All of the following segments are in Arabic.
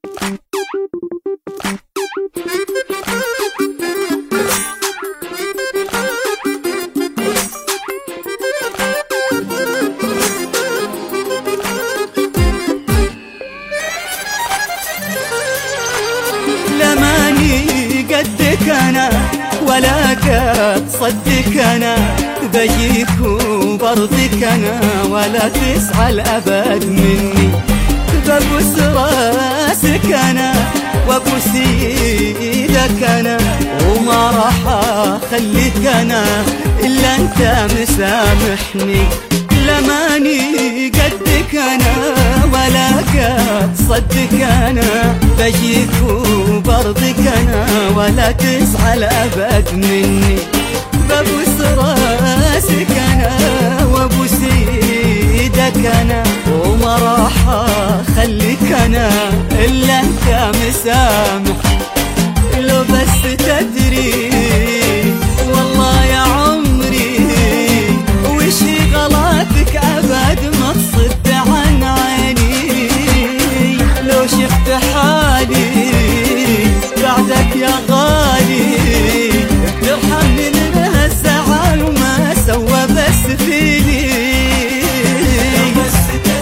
قدك أنا ولا قد صدك أنا بجيك وبرضك أنا ولا تسعى الأبد مني ببوس راسك أنا وابوس ايدك أنا وما راح أخليك أنا إلا أنت مسامحني لماني قدك أنا ولا قد صدك أنا بجيك وبرضك أنا ولا تزعل أبد مني ببوس راسك أنا وابوس ايدك أنا وما راح أخليك أنا إلا أنت مسامح لو بس تدري والله يا عمري وشي غلطك أبد ما تصد عن عيني لو شفت حالي بعدك يا غالي ترحمني من هالزعل وما سوى بس فيني بس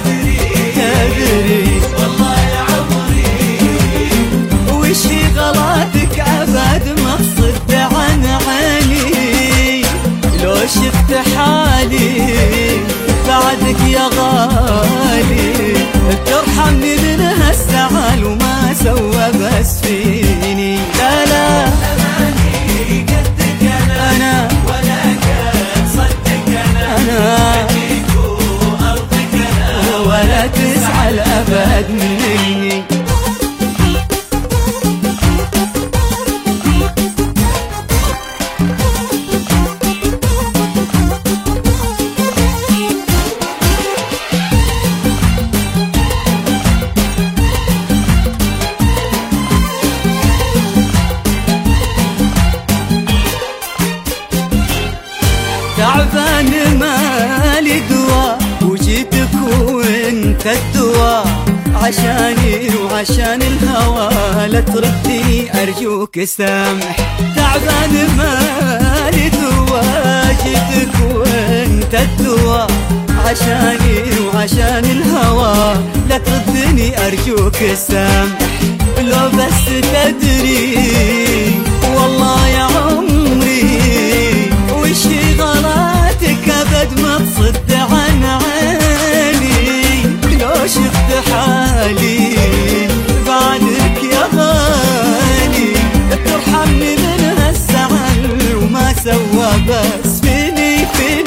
تدري والله يا عمري وشي غلطك أبد ما تصد عن عيني لو شفت حالي بعدك يا غالي ترحمني من هالزعل وما سوى بس فيني لا لا قدك أنا ولا قد صدك أنا أجيك وأرضك أنا ولا تزعل أبد مني تعبان مالي دواء وجيتك وانت الدواء عشاني وعشان الهوى لا تردني أرجوك سامح تعبان مالي دواء جيتك وانت الدواء عشاني وعشان الهوى لا تردني أرجوك سامح لو بس تدري والله يا عمري وشي غلطك أبد ما تصد عن عيني لو شفت حالي بعدك يا غالي ترحمني من هالزعل وما سوى بس فيني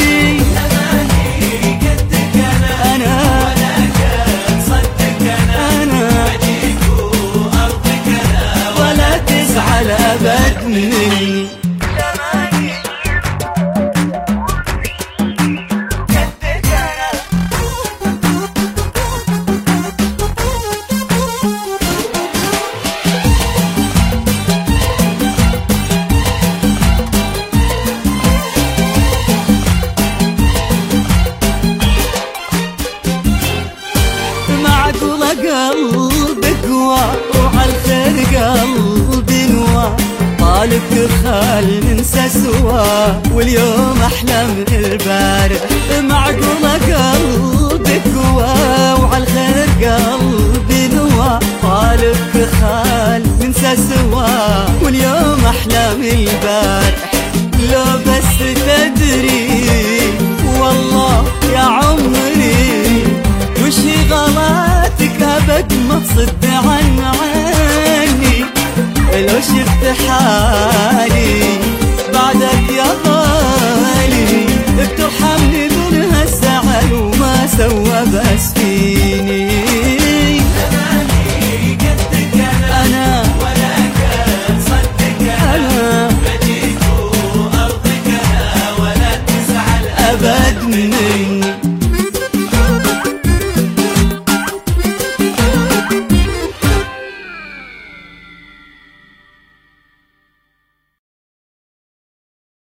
قدك أنا ولا قد صدك أنا أجيك وأرضك أنا ولا تزعل أبد مني قلبي قوى وعالخير قلبي نوى طالب خال ننسى سوا واليوم أحلى من البارح معقولة قلبي قوى وعالخير قلبي نوى طالب خال ننسى سوا واليوم أحلى من البارح لو بس تدري والله يا عمري وشي غلطك أبد ما تصد عن عيني لو شفت حالي بعدك يا غالي بترحمني من هالزعل وما سوى بس فيني قدك أنا ولا قد صدك أنا بجيك وأرضك أنا ولا تزعل أبد مني